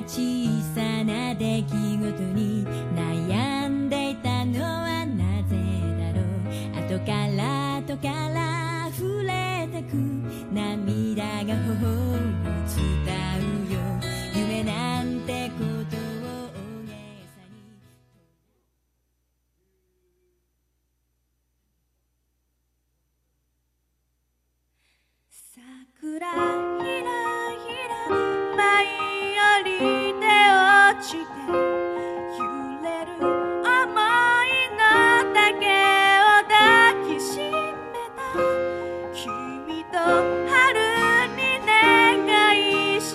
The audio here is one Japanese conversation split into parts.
小さな出来事に悩んでいたのはなぜだろう。後から後から溢れてく涙が頬を伝うよ。夢なんてことを大げさに。 桜ひらひら舞い降りて落ちて揺れる想いの丈を抱きしめた君と春に願い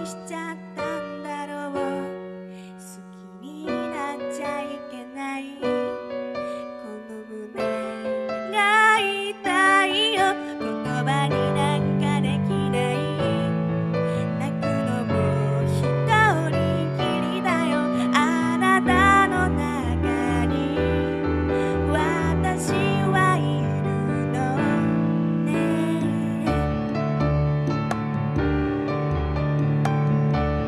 しちゃったんだろう。好きになっちゃいけない、この胸が痛いよ。言葉になんかできない、泣くのも一人きりだよ。あなたの中に私はいるのね。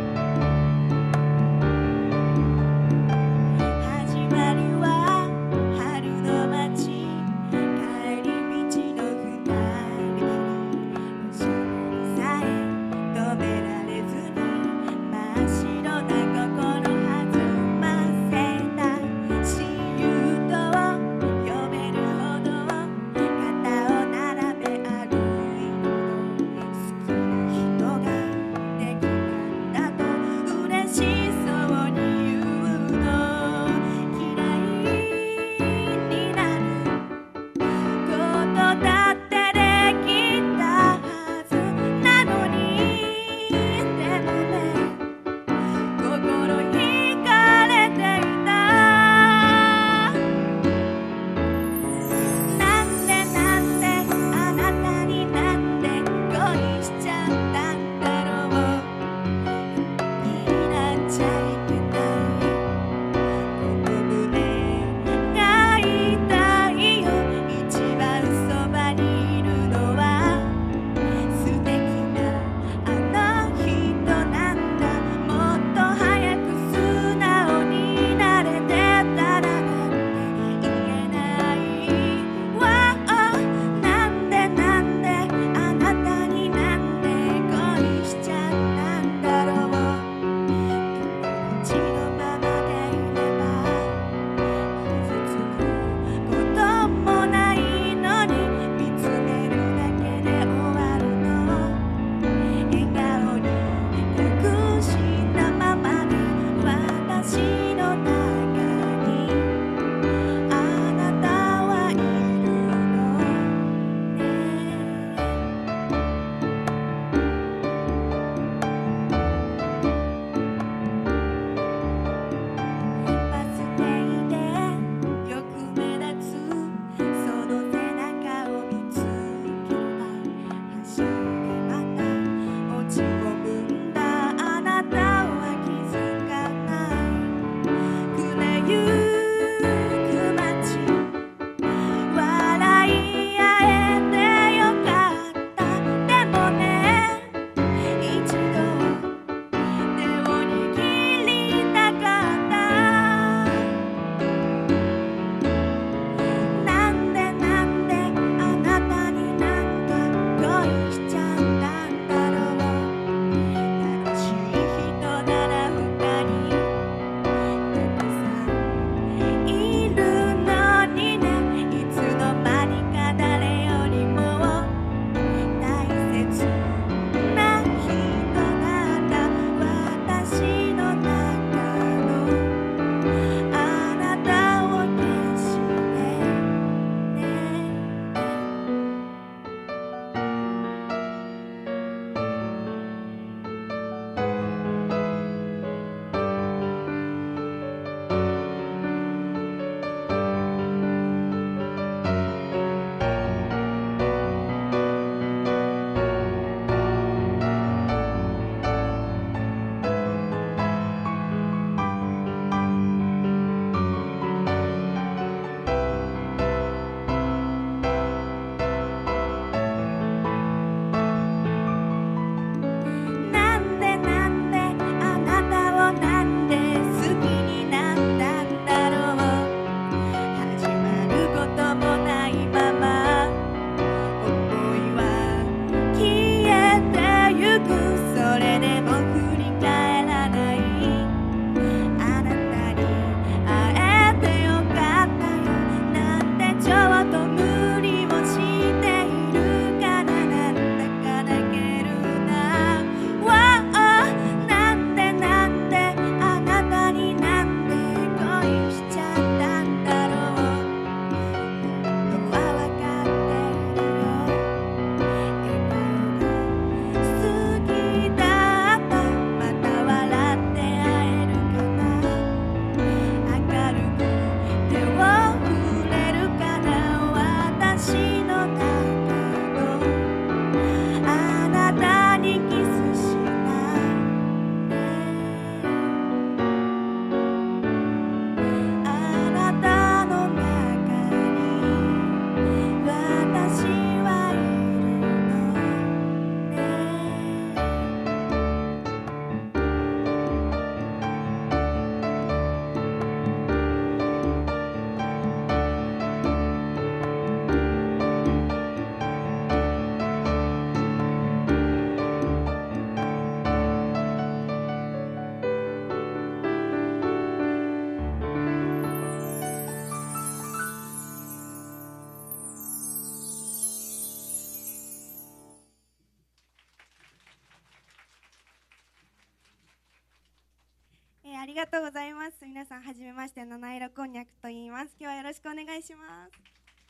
りがとうございます。皆さんはじめまして、七色こんにゃくと言います。今日はよろしくお願いします。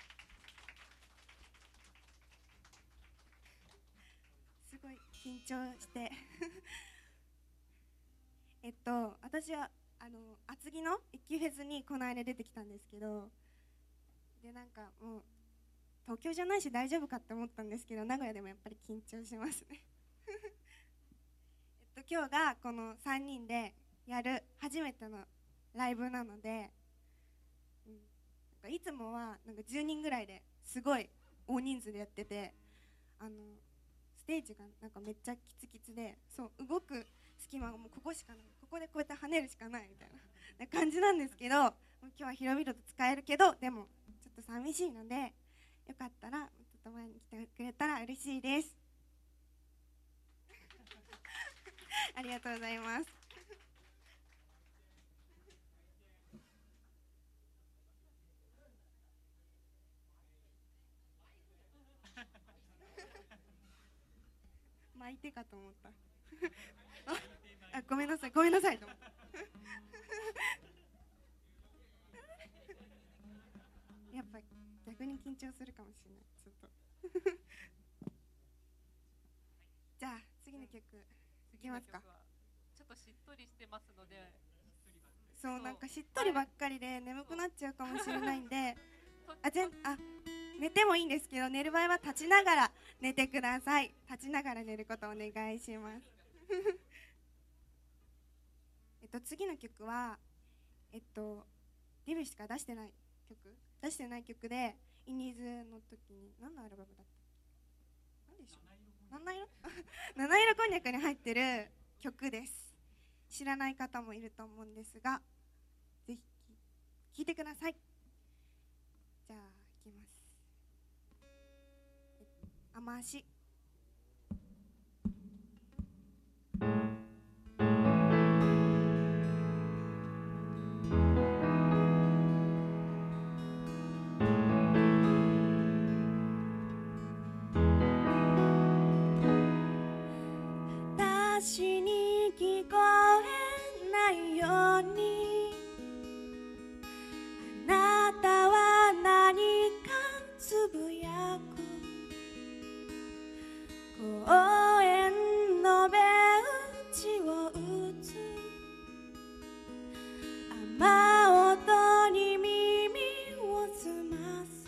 すごい緊張して私は厚木の一級フェスにこの間出てきたんですけど、でなんかもう東京じゃないし大丈夫かって思ったんですけど、名古屋でもやっぱり緊張しますね今日がこの3人でやる初めてのライブなので、なんかいつもはなんか10人ぐらいですごい大人数でやってて、ステージがなんかめっちゃキツキツで、そう動く隙間がもうここしかない、ここでこうやって跳ねるしかないみたいな感じなんですけど、今日は広々と使えるけど、でもちょっと寂しいので、よかったらちょっと前に来てくれたら嬉しいですありがとうございます巻いてかと思ったあ、ごめんなさいごめんなさいと思ったやっぱ逆に緊張するかもしれない、ちょっとじゃあ次の曲いきますか。 ちょっとしっとりしてますので、 そうなんかしっとりばっかりで眠くなっちゃうかもしれないんで寝てもいいんですけど、寝る場合は立ちながら寝てください。立ちながら寝ることをお願いします次の曲はデビューしか出してない曲で、インディーズの時に何のアルバムだった？何でしょう？七色こんにゃくに入ってる曲です。知らない方もいると思うんですが、ぜひ聴いてください。じゃあいきます。雨足。私に聞こえないように、あなたは何かつぶやく。公園のベンチを打つ雨音に耳を澄ます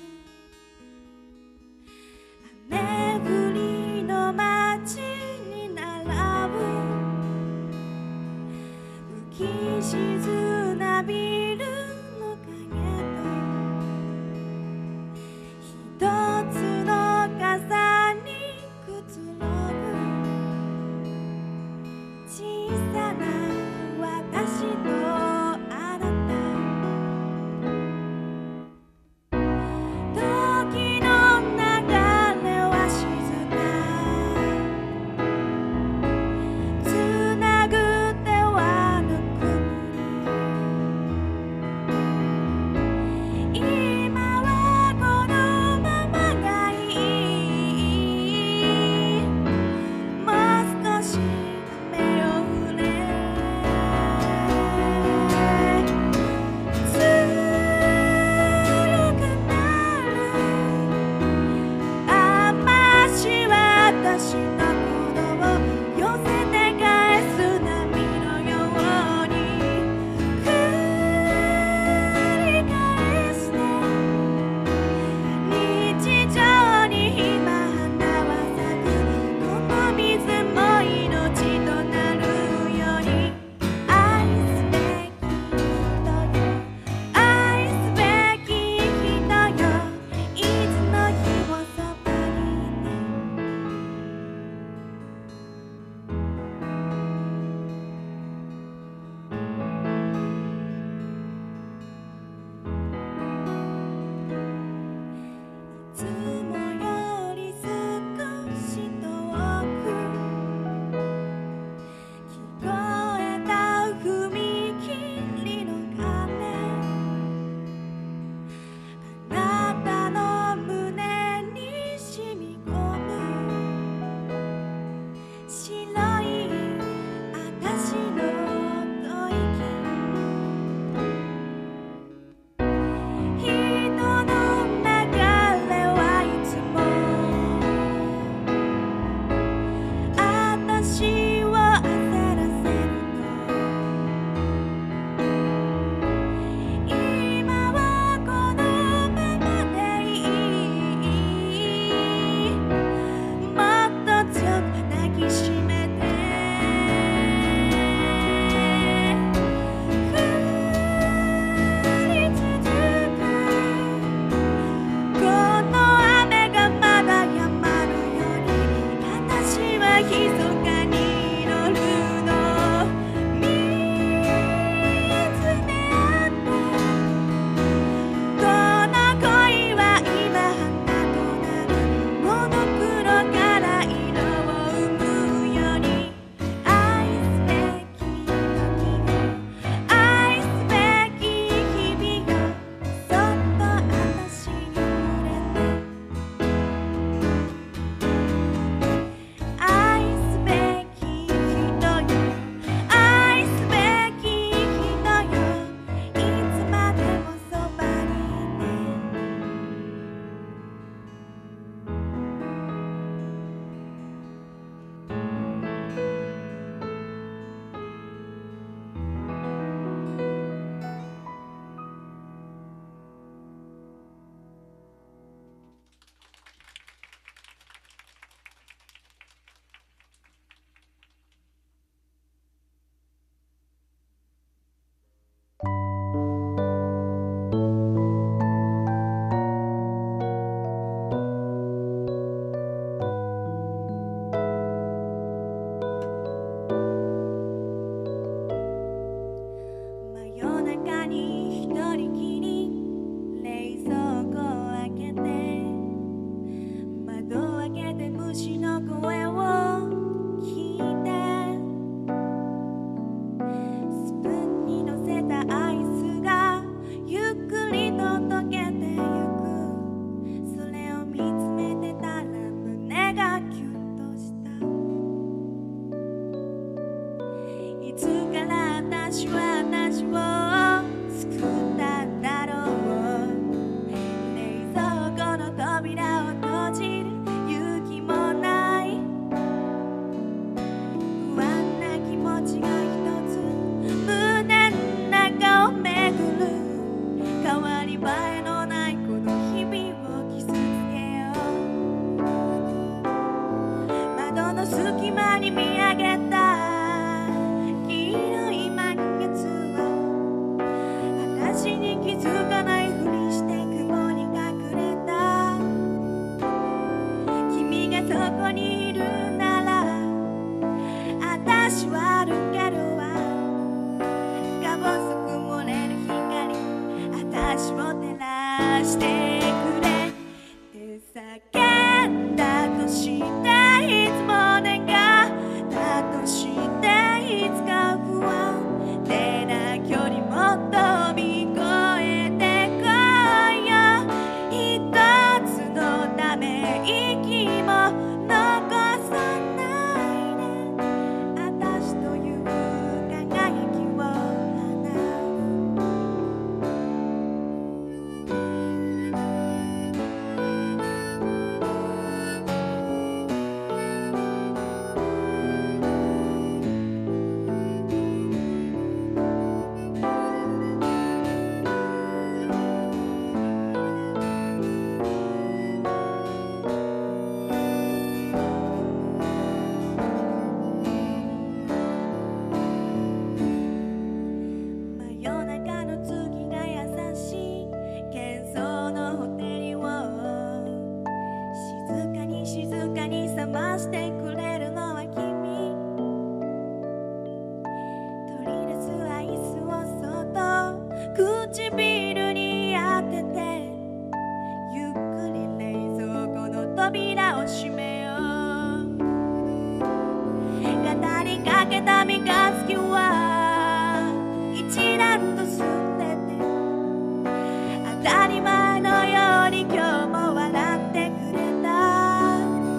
雨降りの街に並ぶ浮き沈なビルの影と一つの傘にくつろぐ小さな私とあなた、時の流れは静か、つなぐ手はぬくもり気づかないふりして雲に隠れた君がそこにいるなら私は歩けるわか細く漏れる光私を照らしてくれって叫んだとしていつも願ったとしていつか不安でな距離も飛び越えてこいよ一つのため息も残さないで私という輝きを放真夜中の月が優しい喧騒のホテルを静かに静かに覚ましてくれるのは君取り出すアイスをそっと唇に当ててゆっくり冷蔵庫の扉を閉めよう語りかけた三日月は一段と澄んでて当たり前のように今日も笑ってくれた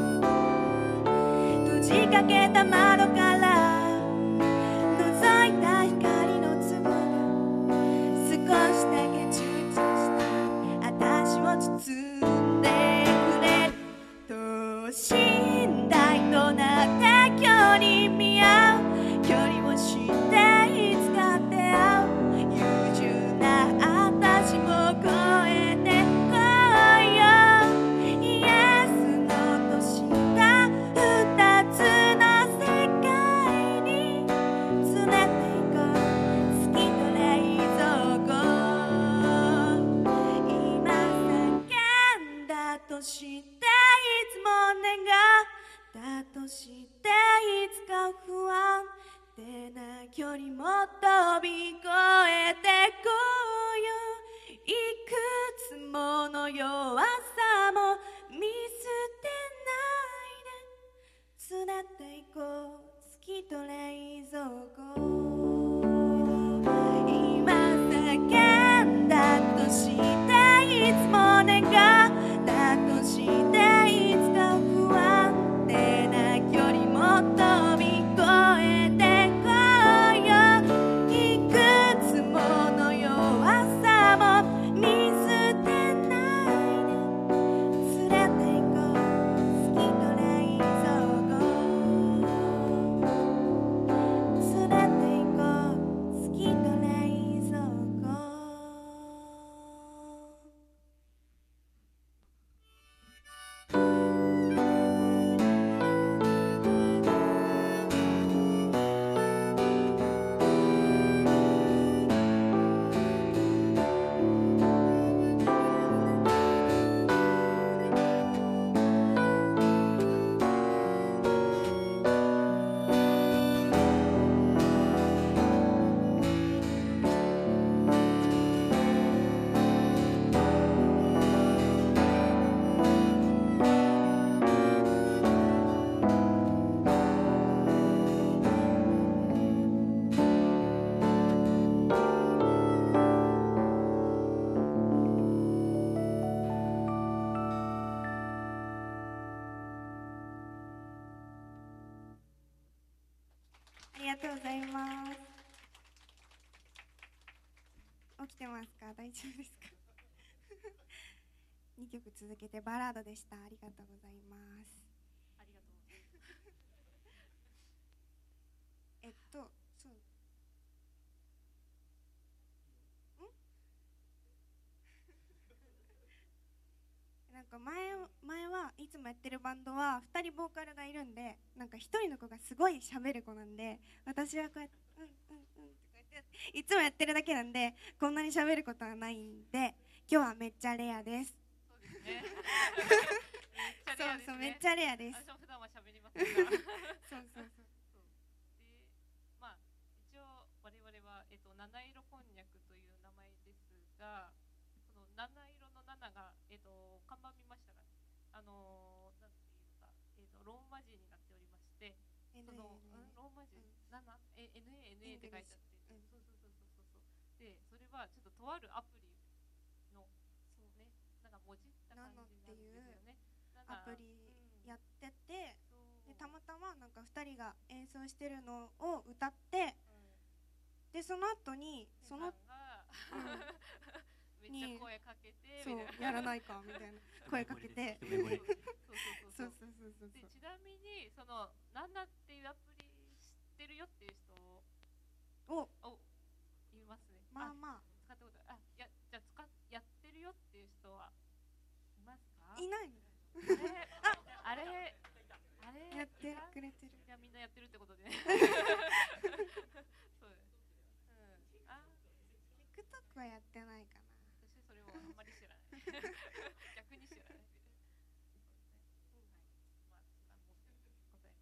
閉じかけた窓から覗いた光の粒が少しだけチリチリした私を包んでくれる等身大となって今日に見合う距離を知っていつか出会う優柔な私を超えてこいよイエスのとした二つの世界に連れて行こう月と冷蔵庫今叫んだとしていつも願ったとしていつか不安でな距離も飛び越えてこうよいくつもの弱さも見捨てないで連れて行こう月と冷蔵庫今叫んだとしていつも願ったとしていつか不安でな距離も飛び越えてこいよいくつもの弱さも見捨てないで連れて行こう月と冷蔵庫連れて行こう月と冷蔵庫ありがとうございます。起きてますか？大丈夫ですか？2曲続けてバラードでした。ありがとうございます。 ありがとうございます。 そうなんか前はいつもやってるバンドは2人ボーカルがいるんでなんか1人の子がすごい喋る子なんで私はこうやってうんうんうんってこうやっていつもやってるだけなんでこんなに喋ることはないんで、今日はめっちゃレアです。 そうですね。 そうそう、めっちゃレアです。 私も普段は喋りませんが。 そうそうそう。 で、まあ一応我々は七色こんにゃくという名前ですが、その七色の七が看板見ましたが、なんていうかローマ字になっておりまして、そのローマ字7 NANA って書いてあって、そうそうそうそうそう。で、それはちょっととあるアプリのね、なんか文字った感じになるんですよね。 アプリやってて、でたまたまなんか2人が演奏してるのを歌って、でその後にそのめっちゃ声かけて、 そうやらないかみたいな声かけて、そうそうそうそう。 でちなみにそのナナっていうアプリ知ってるよっていう人をいますね。 まあまあ使ったことじゃあやってるよっていう人はいますか？ いない。 あれやってくれてる。 じゃあみんなやってるってことでね。そうです。 TikTok はやってないかな。 私それをあんまり知らない。逆に知らない。まあそんなもんでございます。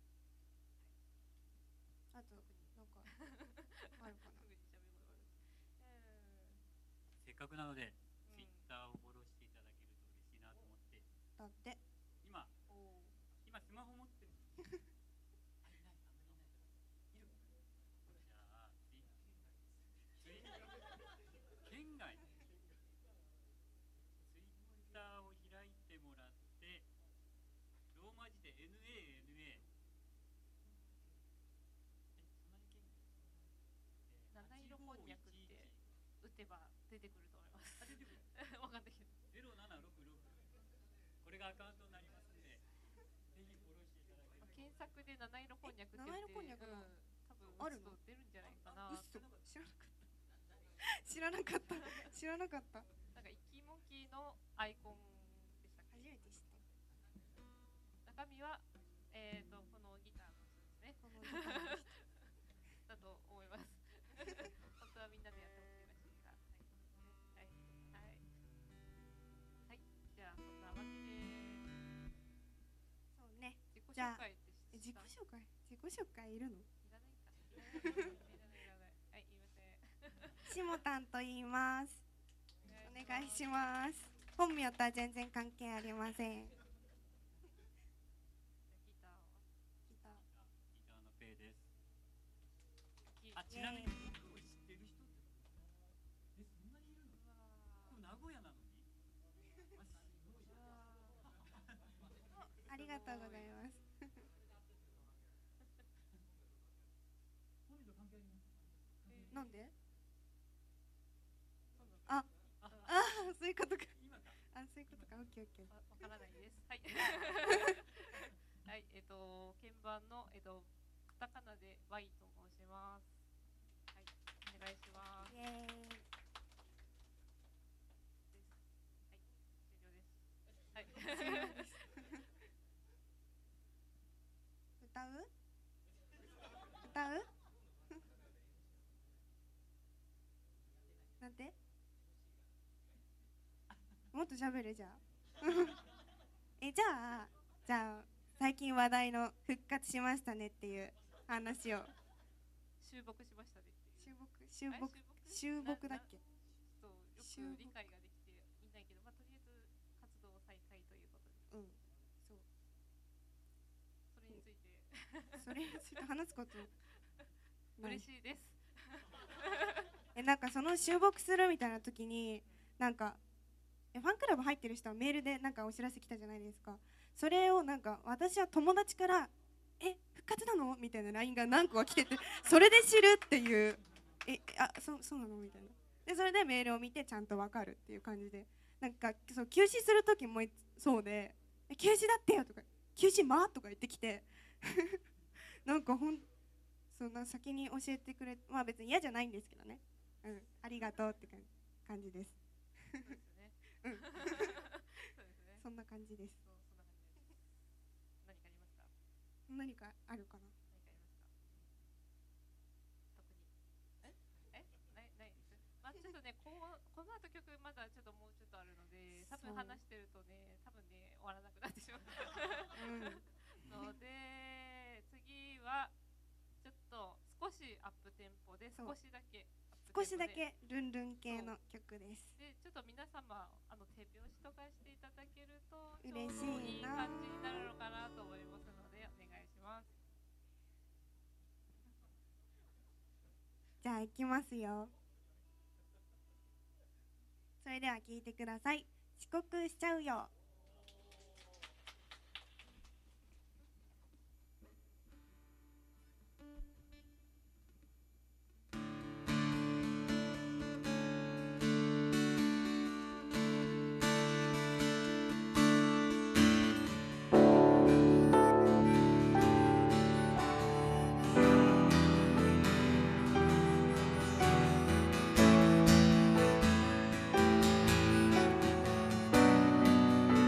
あとなんかあるかな。 せっかくなので、Twitter をフォローしていただけると嬉しいなと思って。 だって今スマホ持ってる。県外Twitter を開いてもらって、ローマ字で NANA、 七色こんにゃくって打てば出てくると思います。出てくる。わかんないけど。0766。これがアカウントになりますので、ぜひフォローしていただければ。 検索で七色こんにゃくって七色こんにゃくの多分あるの出るんじゃないかな。 知らなかった。知らなかった。 なんかイキモキのアイコンでしたっけ？ 初めて知った。 中身はこのギターの人ですね。だと思います。本当はみんなでやってほしいらしいが、はい、じゃあそんなわけで、 そうね。 自己紹介って自己紹介いるの？ いらないか。いらない。はい、言いません。 しもたんと言います。お願いします。本名とは全然関係ありません。 ギターのペイです。ちなみに僕を知ってる人ってそんなにいるの？これ名古屋なのに？ ありがとうございます。なんで？そういうことか。そういうことか。オッケーオッケー。 わからないです。はい。はい、鍵盤のカタカナで Y と申します。はい、お願いします。 イエーイ。 はい、終了です。はい。 歌う？なんて？もっと喋るじゃあ。じゃあ最近話題の復活しましたねっていう話を。 収録しましたねっていう。 収録だっけ？ そう、よく理解ができていないけど、まあとりあえず活動再開ということで。 そう。 それについて。 それについて話すこと。 嬉しいです。 なんかその収録するみたいな時になんかファンクラブ入ってる人はメールでなんかお知らせ来たじゃないですか。それをなんか私は友達から復活なのみたいな LINE が何個か来てて、それで知るっていうそうなのみたいな。でそれでメールを見てちゃんと分かるっていう感じで、なんかそう休止する時もそうで休止だってよとか休止とか言ってきてなんかそんな先に教えてくれ、まあ別に嫌じゃないんですけどね、ありがとうって感じです。 そうですね。 そんな感じです。何かありますか？何かあるかな。 何かありますか？特に。 多分話してるとね、多分ね終わらなくなってしまうので、次はちょっと少しアップテンポで、少しだけルンルン系の曲です。 でちょっと皆様手拍子とかしていただけるとちょう嬉しどいな。 いい感じになるのかなと思いますので、お願いします。 じゃあ行きますよ。それでは聴いてください。遅刻しちゃうよ。「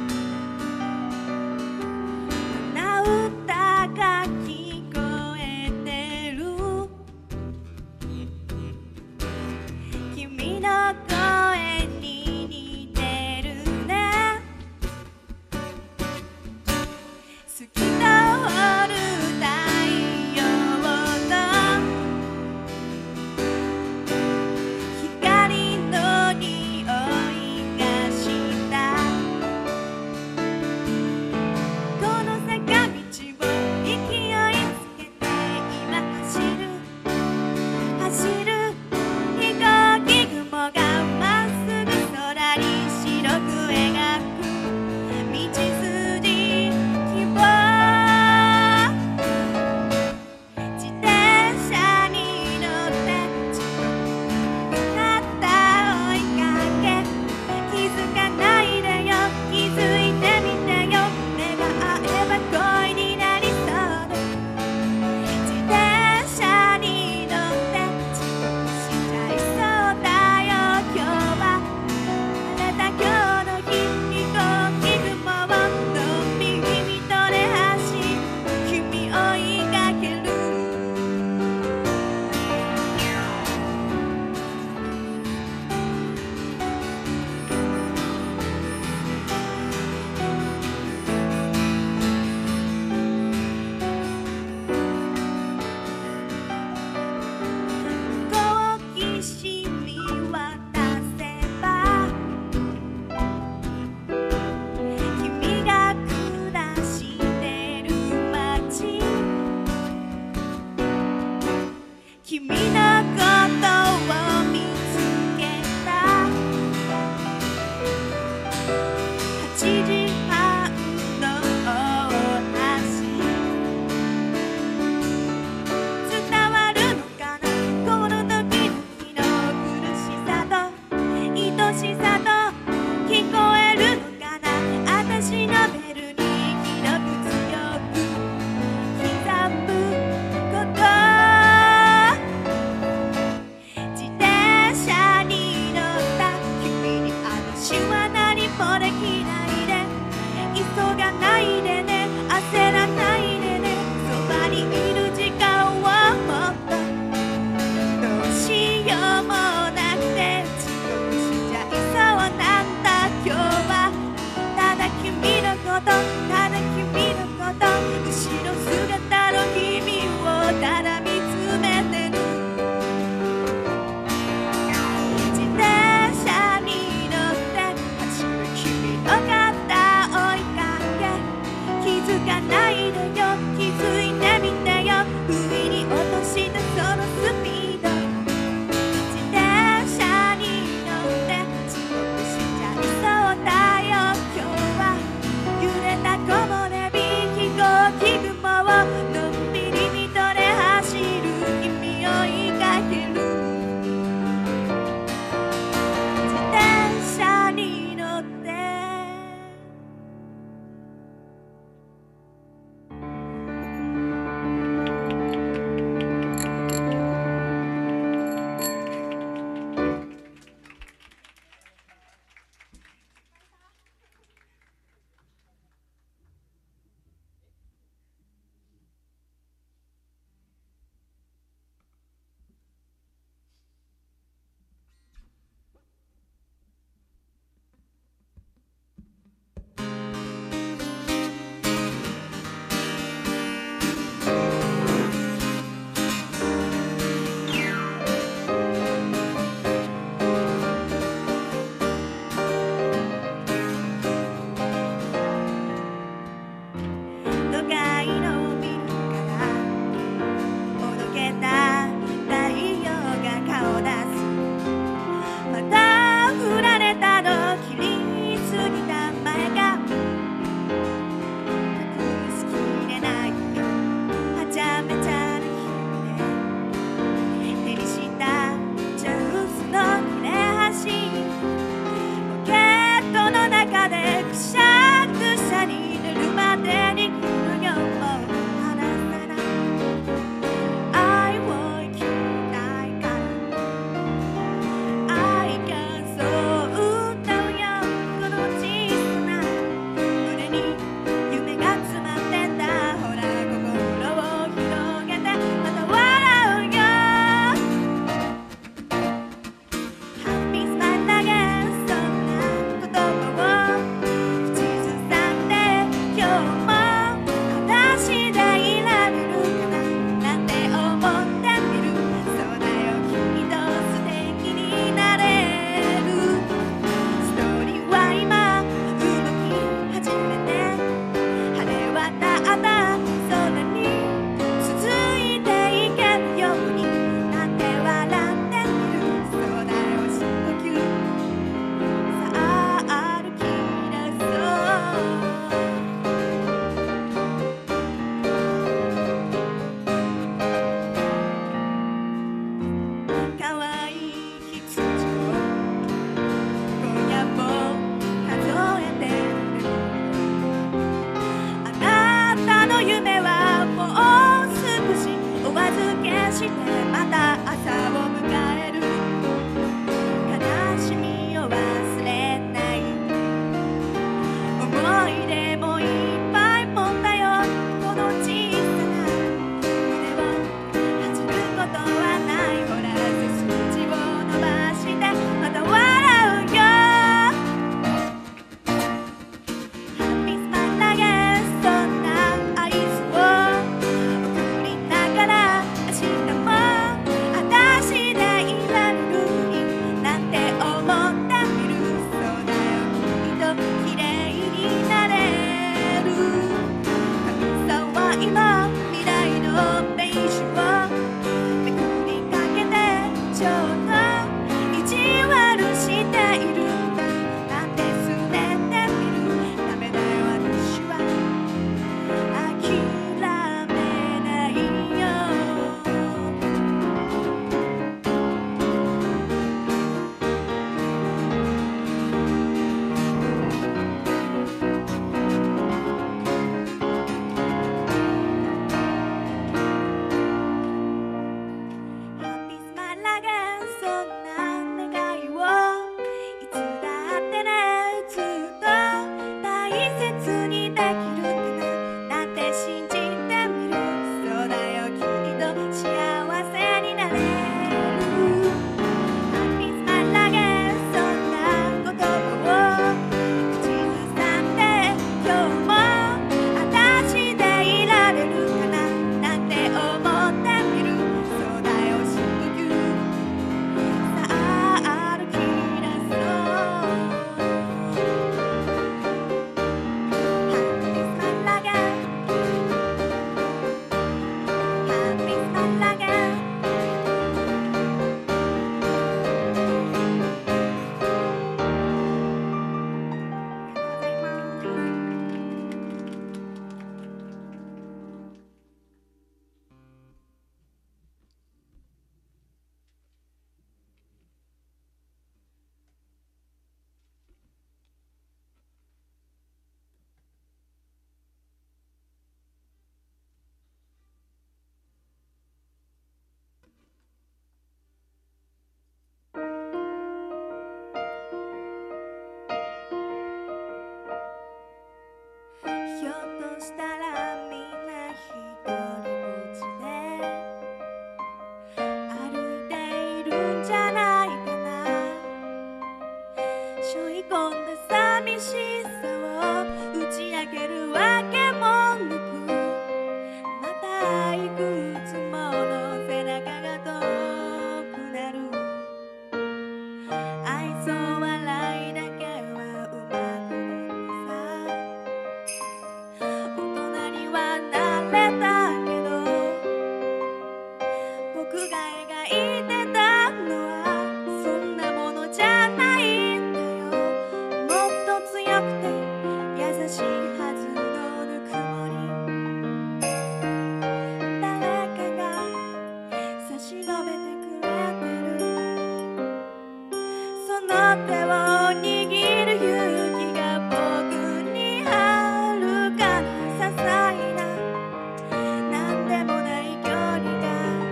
手を握る勇気が僕にあるかな。些細ななんでもない距離が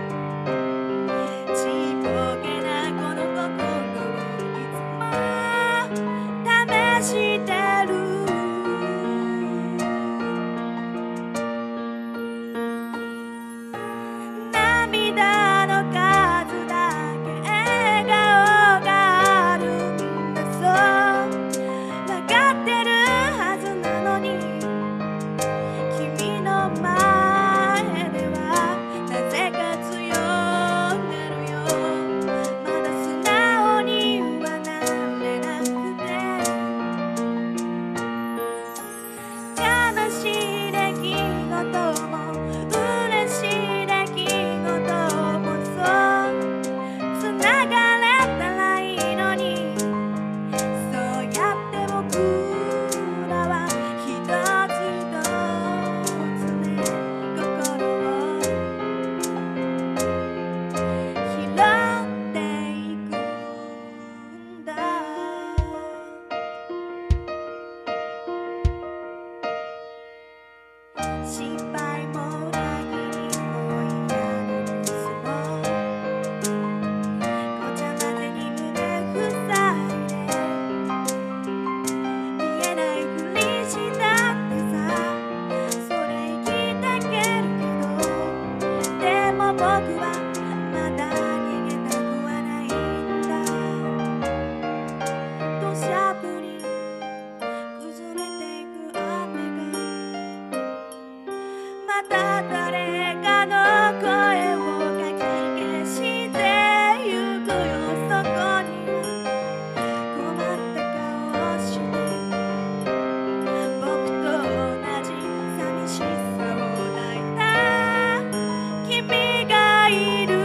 ちっぽけなこの心をいつも試してる。涙の数だけ笑顔があるんだ。そう分かってるはずなのに君の前ではなぜか強がるよ。まだ素直にはなれなくて、悲しい出来事も嬉しい出来事もそうつながれたらいいのに、そうやって僕らは一つ一つね心を拾っていくんだ。失敗も裏切りも嫌なニュースもごちゃ混ぜに胸塞いで見えないふりしたってさ、それ生きてけるけど、でも僕はまだ逃げたくはないんだ。土砂降り崩れていく雨がまた誰かの声をかき消してゆくよ。そこには困った顔をして僕と同じ寂しさを抱いた君がいる。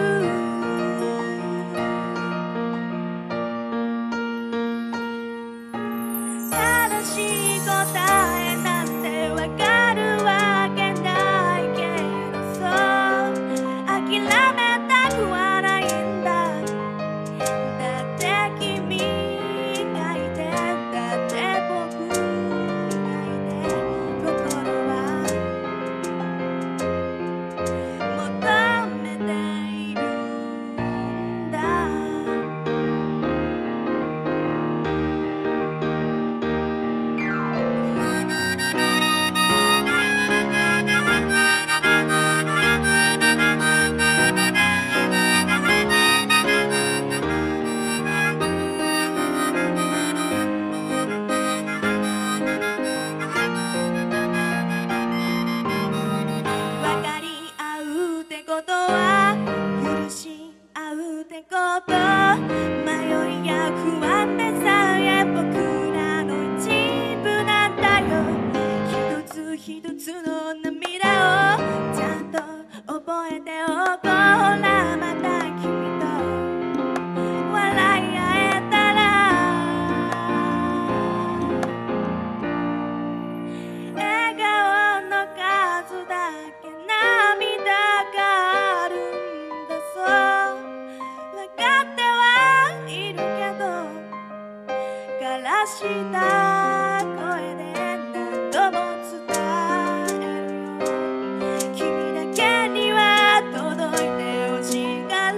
正しい答えなんてわかるわけないけど、そう諦めたくはないんだ。だって君がいて、だって僕がいて、心は求めているんだ。分かり合うってことは許し合うってこと、迷いや不安でさえ僕らの一部なんだよ。一つ一つの涙をちゃんと覚えておこう。ほらまた君と笑い合えたら、笑顔の数だけ涙があるんだ。そう分かってはいるけど、枯らした声で何度も伝えるよ。君だけには届いてほしいから、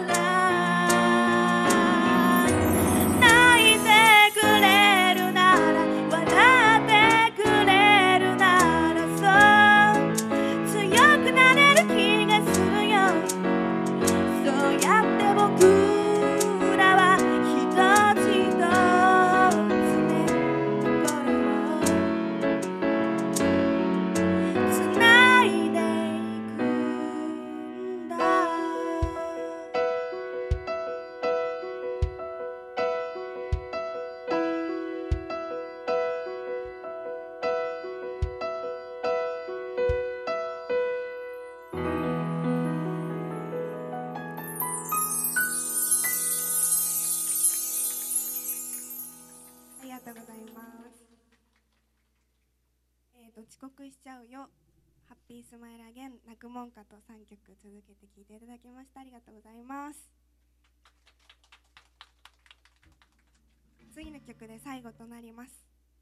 泣いてくれるなら笑ってくれるなら、そう強くなれる気がするよ。そうやって僕らは一つ一つね心をつないでいくんだ。ありがとうございます。遅刻しちゃうよ、ハッピースマイルアゲン、泣くもんかと3曲続けて聴いていただきました。ありがとうございます。 次の曲で最後となります。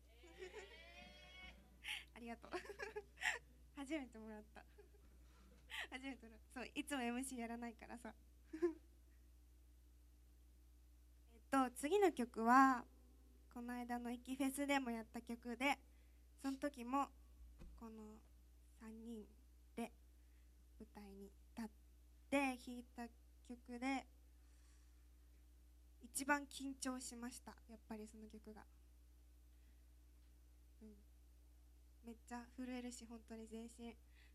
ありがとう。初めてもらった。初めての、そう、いつも MC やらないからさ。次の曲はこの間のイキフェスでもやった曲で、その時もこの3人で舞台に立って弾いた曲で一番緊張しました。やっぱりその曲が、めっちゃ震えるし、本当に全身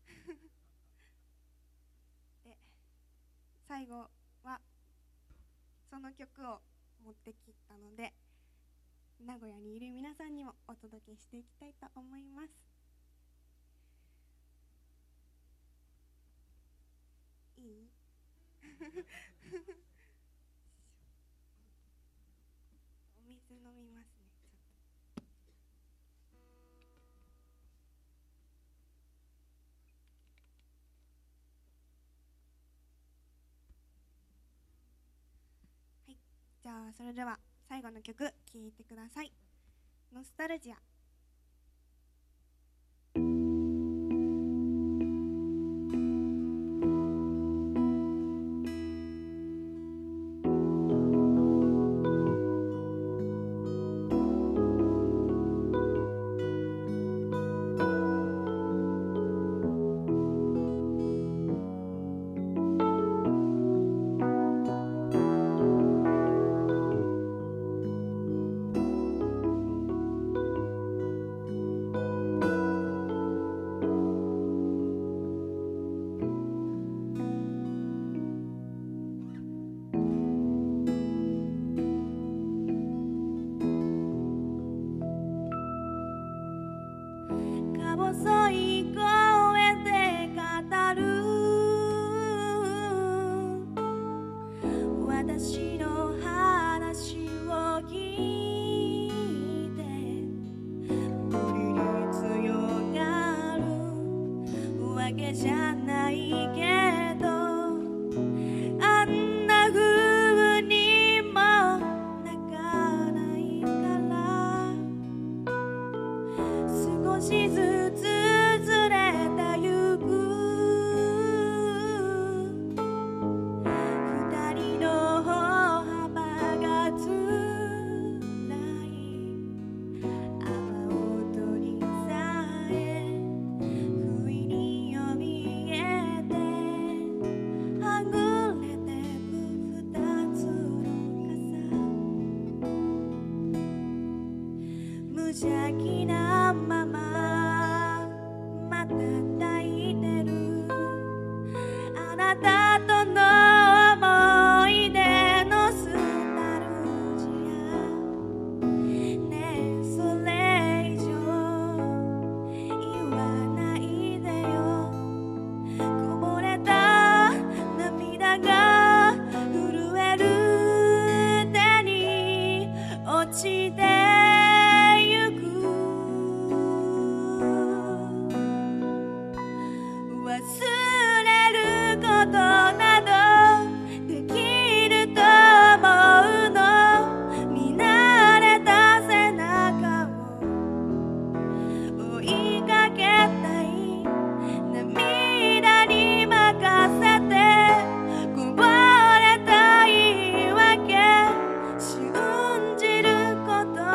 で、最後はその曲を持ってきたので、名古屋にいる皆さんにもお届けしていきたいと思います。いいお水飲みますね。じゃあそれでは最後の曲聴いてください。ノスタルジア。細い声で語る私の話を聞いて、無理に強がるわけじゃないけど、あんな風にも泣かないから少しずつずれてゆく二人の歩幅がつらい阿波踊りさえ不意によみえてはぐれてく二つの傘、無邪気なまままた抱いてるあなたとの思い出のスタルジアねえ、それ以上言わないでよ。こぼれた涙が震える手に落ちてゆく、忘れることなどできると思うの。見慣れた背中を追いかけたい、涙に任せてこぼれた言い訳信じること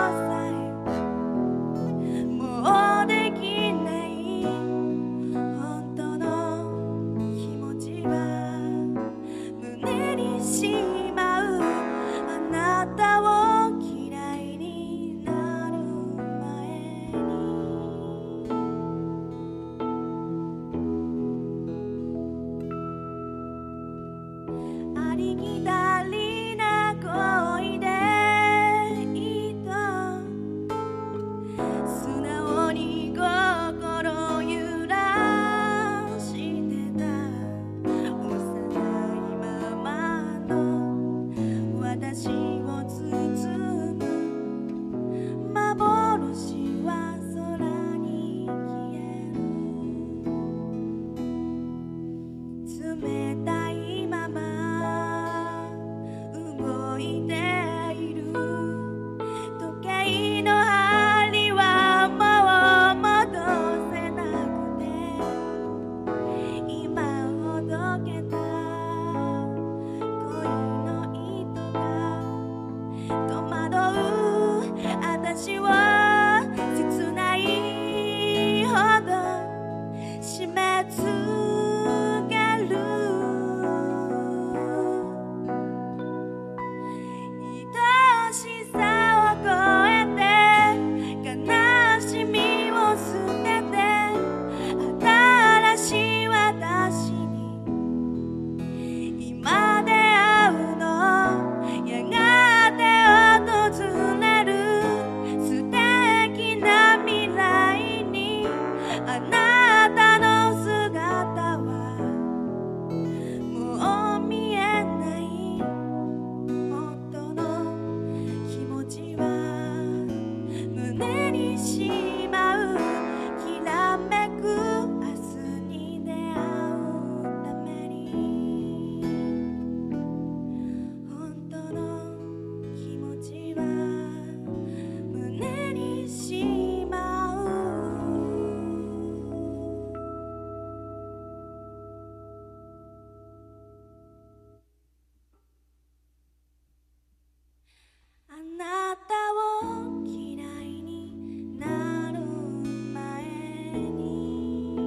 を嫌いになる前に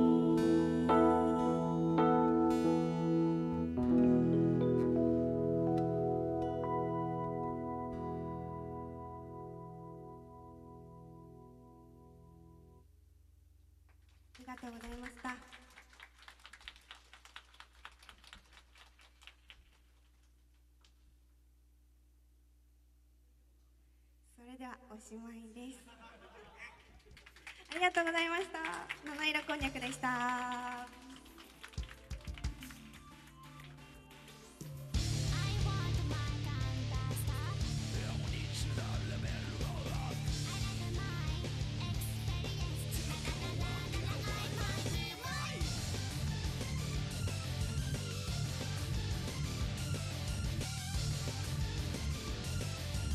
ありがとうございました。それではおしまいです。ありがとうございました。七色こんにゃくでした。